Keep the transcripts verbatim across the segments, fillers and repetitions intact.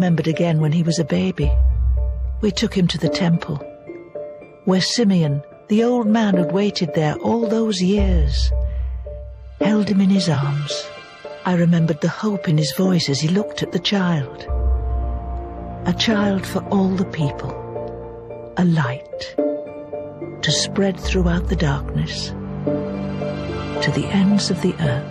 remembered again when he was a baby. We took him to the temple, where Simeon, the old man who'd waited there all those years, held him in his arms. I remembered the hope in his voice as he looked at the child. A child for all the people, a light to spread throughout the darkness to the ends of the earth.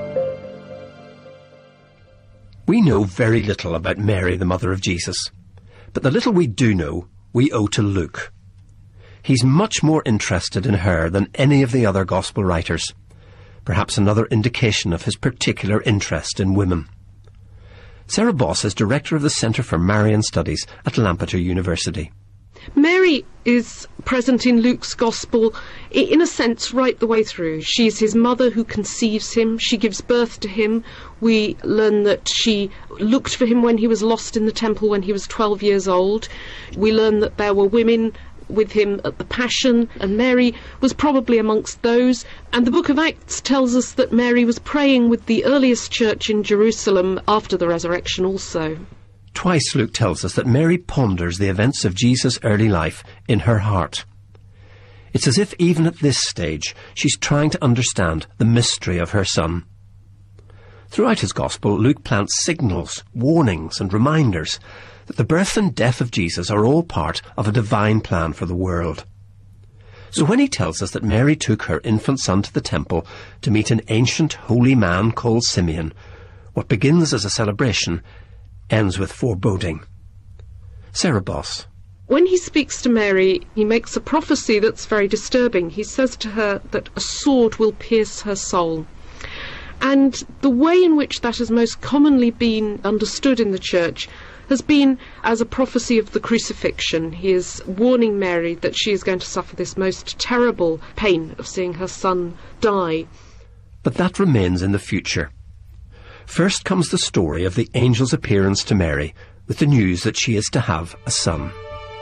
We know very little about Mary, the mother of Jesus, but the little we do know, we owe to Luke. He's much more interested in her than any of the other gospel writers, perhaps another indication of his particular interest in women. Sarah Boss is director of the Centre for Marian Studies at Lampeter University. Mary is present in Luke's Gospel, in a sense, right the way through. She's his mother who conceives him. She gives birth to him. We learn that she looked for him when he was lost in the temple when he was twelve years old. We learn that there were women with him at the Passion, and Mary was probably amongst those. And the book of Acts tells us that Mary was praying with the earliest church in Jerusalem after the resurrection also. Twice Luke tells us that Mary ponders the events of Jesus' early life in her heart. It's as if even at this stage she's trying to understand the mystery of her son. Throughout his Gospel, Luke plants signals, warnings and reminders that the birth and death of Jesus are all part of a divine plan for the world. So when he tells us that Mary took her infant son to the temple to meet an ancient holy man called Simeon, what begins as a celebration ends with foreboding. Sarah Boss. When he speaks to Mary, he makes a prophecy that's very disturbing. He says to her that a sword will pierce her soul. And the way in which that has most commonly been understood in the church has been as a prophecy of the crucifixion. He is warning Mary that she is going to suffer this most terrible pain of seeing her son die. But that remains in the future. First comes the story of the angel's appearance to Mary with the news that she is to have a son.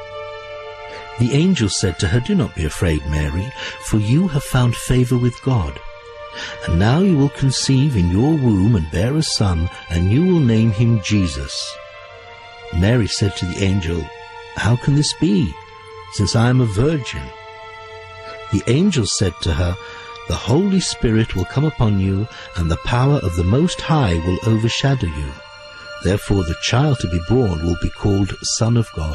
The angel said to her, "Do not be afraid, Mary, for you have found favour with God. And now you will conceive in your womb and bear a son, and you will name him Jesus." Mary said to the angel, "How can this be, since I am a virgin?" The angel said to her, "The Holy Spirit will come upon you, and the power of the Most High will overshadow you. Therefore the child to be born will be called Son of God."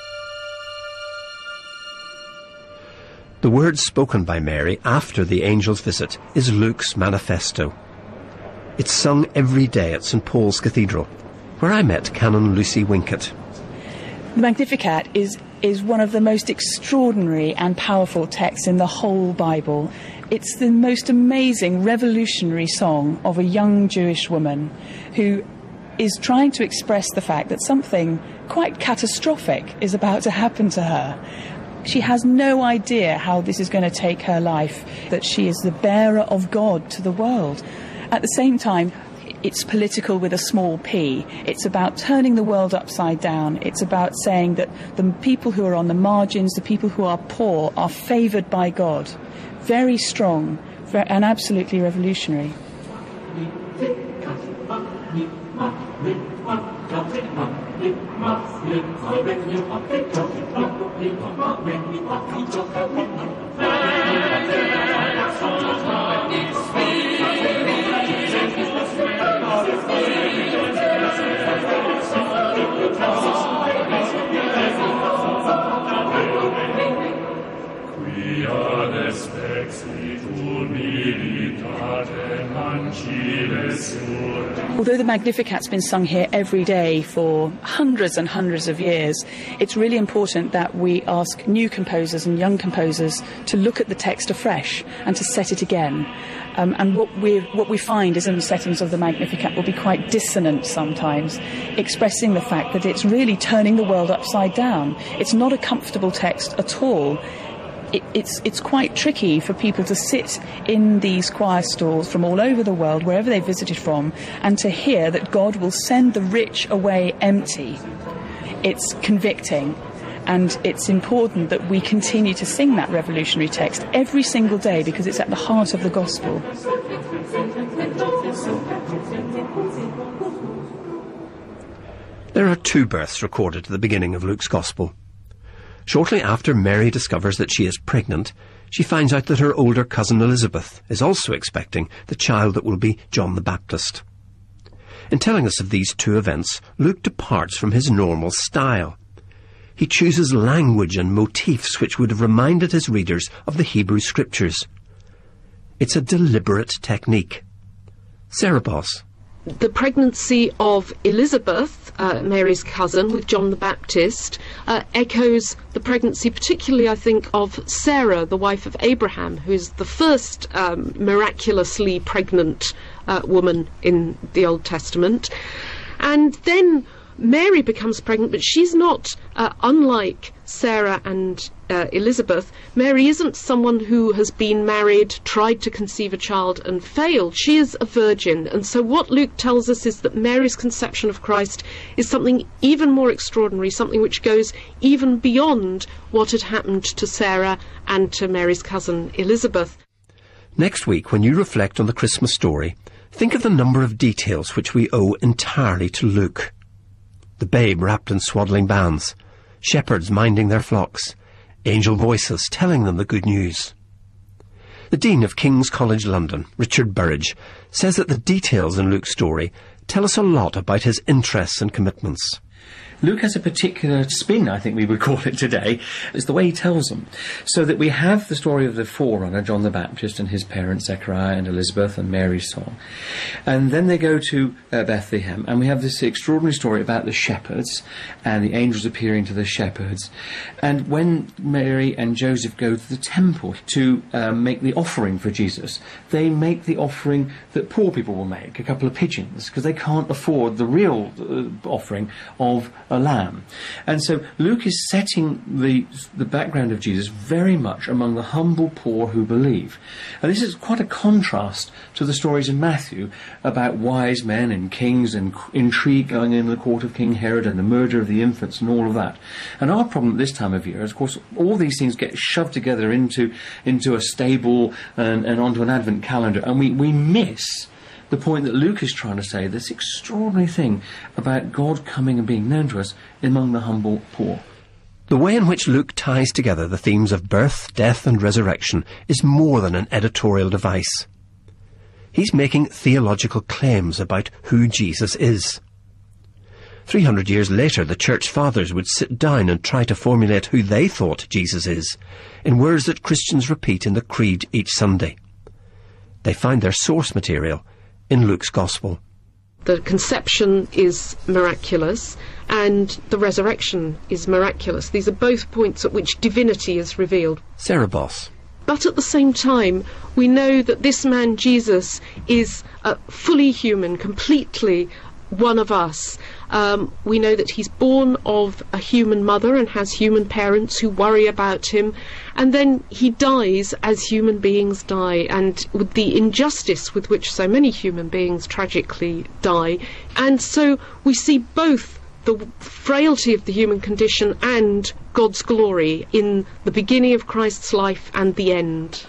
The words spoken by Mary after the angel's visit is Luke's manifesto. It's sung every day at St Paul's Cathedral, where I met Canon Lucy Winkett. The Magnificat is, is one of the most extraordinary and powerful texts in the whole Bible. It's the most amazing, revolutionary song of a young Jewish woman who is trying to express the fact that something quite catastrophic is about to happen to her. She has no idea how this is going to take her life, that she is the bearer of God to the world. At the same time, it's political with a small p. It's about turning the world upside down. It's about saying that the people who are on the margins, the people who are poor, are favoured by God. Very strong and absolutely revolutionary. Although the Magnificat's been sung here every day for hundreds and hundreds of years, it's really important that we ask new composers and young composers to look at the text afresh and to set it again. Um, and what we what we find is in the settings of the Magnificat will be quite dissonant sometimes, expressing the fact that it's really turning the world upside down. It's not a comfortable text at all. It, it's it's quite tricky for people to sit in these choir stalls from all over the world, wherever they visited from, and to hear that God will send the rich away empty. It's convicting, and it's important that we continue to sing that revolutionary text every single day because it's at the heart of the gospel. There are two births recorded at the beginning of Luke's Gospel. Shortly after Mary discovers that she is pregnant, she finds out that her older cousin Elizabeth is also expecting the child that will be John the Baptist. In telling us of these two events, Luke departs from his normal style. He chooses language and motifs which would have reminded his readers of the Hebrew Scriptures. It's a deliberate technique. Sarah Boss. The pregnancy of Elizabeth, uh, Mary's cousin, with John the Baptist, uh, echoes the pregnancy, particularly, I think, of Sarah, the wife of Abraham, who's the first um, miraculously pregnant uh, woman in the Old Testament. And then Mary becomes pregnant, but she's not, uh, unlike Sarah and uh, Elizabeth, Mary isn't someone who has been married, tried to conceive a child and failed. She is a virgin. And so what Luke tells us is that Mary's conception of Christ is something even more extraordinary, something which goes even beyond what had happened to Sarah and to Mary's cousin Elizabeth. Next week, when you reflect on the Christmas story, think of the number of details which we owe entirely to Luke. The babe wrapped in swaddling bands, shepherds minding their flocks, angel voices telling them the good news. The Dean of King's College London, Richard Burridge, says that the details in Luke's story tell us a lot about his interests and commitments. Luke has a particular spin, I think we would call it today. It's the way he tells them. So that we have the story of the forerunner, John the Baptist, and his parents, Zechariah and Elizabeth, and Mary's song. And then they go to uh, Bethlehem, and we have this extraordinary story about the shepherds, and the angels appearing to the shepherds. And when Mary and Joseph go to the temple to um, make the offering for Jesus, they make the offering that poor people will make, a couple of pigeons, because they can't afford the real uh, offering of a lamb. And so Luke is setting the the background of Jesus very much among the humble poor who believe. And this is quite a contrast to the stories in Matthew about wise men and kings and intrigue going in the court of King Herod and the murder of the infants and all of that. And our problem at this time of year is, of course, all these things get shoved together into into a stable and, and onto an Advent calendar, and we, we miss the point that Luke is trying to say, this extraordinary thing about God coming and being known to us among the humble poor. The way in which Luke ties together the themes of birth, death and resurrection is more than an editorial device. He's making theological claims about who Jesus is. Three hundred years later, the Church Fathers would sit down and try to formulate who they thought Jesus is, in words that Christians repeat in the Creed each Sunday. They find their source material in Luke's Gospel. The conception is miraculous and the resurrection is miraculous. These are both points at which divinity is revealed. Sarah Boss. But at the same time, we know that this man Jesus is uh, fully human, completely one of us. Um, we know that he's born of a human mother and has human parents who worry about him, and then he dies as human beings die, and with the injustice with which so many human beings tragically die. And so we see both the frailty of the human condition and God's glory in the beginning of Christ's life and the end.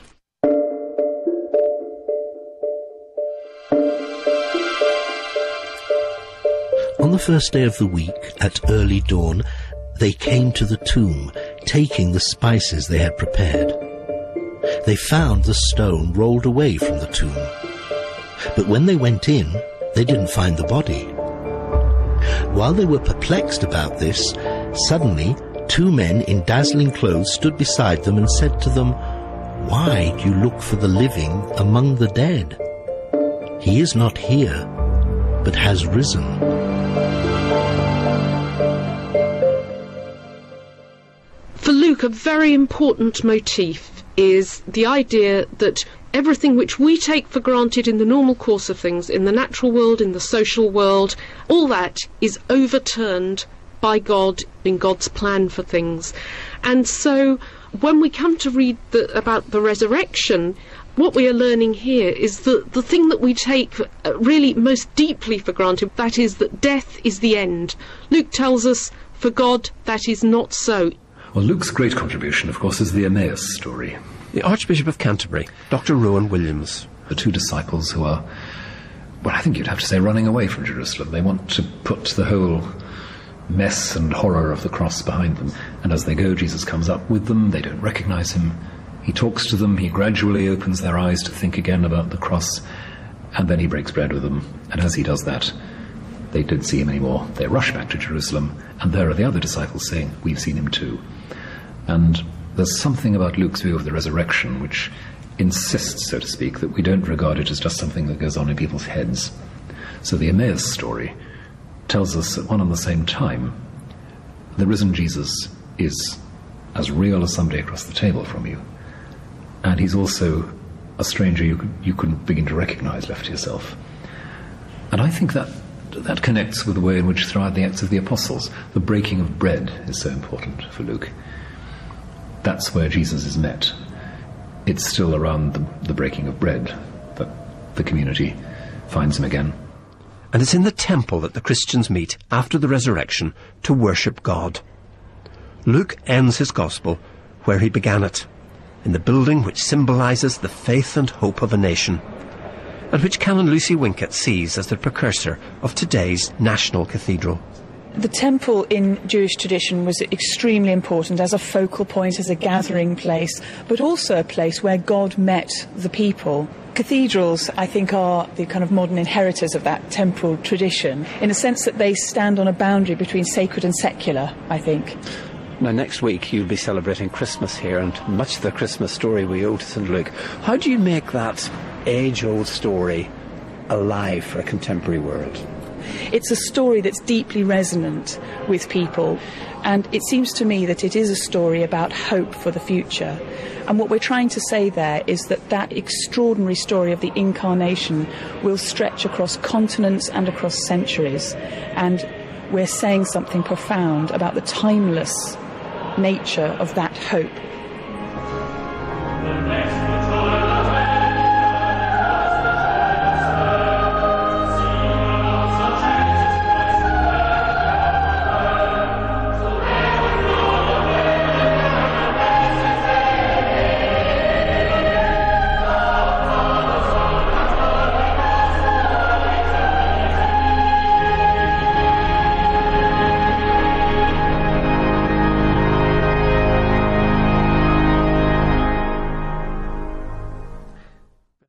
On the first day of the week, at early dawn, they came to the tomb, taking the spices they had prepared. They found the stone rolled away from the tomb. But when they went in, they didn't find the body. While they were perplexed about this, suddenly two men in dazzling clothes stood beside them and said to them, "Why do you look for the living among the dead? He is not here, but has risen." For Luke, a very important motif is the idea that everything which we take for granted in the normal course of things, in the natural world, in the social world, all that is overturned by God in God's plan for things. And so when we come to read the, about the resurrection, what we are learning here is that the thing that we take really most deeply for granted, that is that death is the end. Luke tells us, for God, that is not so. Well, Luke's great contribution, of course, is the Emmaus story. The Archbishop of Canterbury, Doctor Rowan Williams. The two disciples who are, well, I think you'd have to say running away from Jerusalem. They want to put the whole mess and horror of the cross behind them. And as they go, Jesus comes up with them. They don't recognize him. He talks to them. He gradually opens their eyes to think again about the cross. And then he breaks bread with them. And as he does that, they don't see him anymore. They rush back to Jerusalem. And there are the other disciples saying, we've seen him too. And there's something about Luke's view of the resurrection which insists, so to speak, that we don't regard it as just something that goes on in people's heads. So the Emmaus story tells us at one and the same time, the risen Jesus is as real as somebody across the table from you. And he's also a stranger you, could, you couldn't begin to recognize left to yourself. And I think that that connects with the way in which throughout the Acts of the Apostles, the breaking of bread is so important for Luke. That's where Jesus is met. It's still around the, the breaking of bread that the community finds him again. And it's in the temple that the Christians meet after the resurrection to worship God. Luke ends his gospel where he began it, in the building which symbolises the faith and hope of a nation, and which Canon Lucy Winkett sees as the precursor of today's national cathedral. The temple in Jewish tradition was extremely important as a focal point, as a gathering place, but also a place where God met the people. Cathedrals, I think, are the kind of modern inheritors of that temple tradition, in a sense that they stand on a boundary between sacred and secular, I think. Now, next week you'll be celebrating Christmas here, and much of the Christmas story we owe to Saint Luke. How do you make that age-old story alive for a contemporary world? It's a story that's deeply resonant with people, and it seems to me that it is a story about hope for the future. And what we're trying to say there is that that extraordinary story of the Incarnation will stretch across continents and across centuries, and we're saying something profound about the timeless nature of that hope.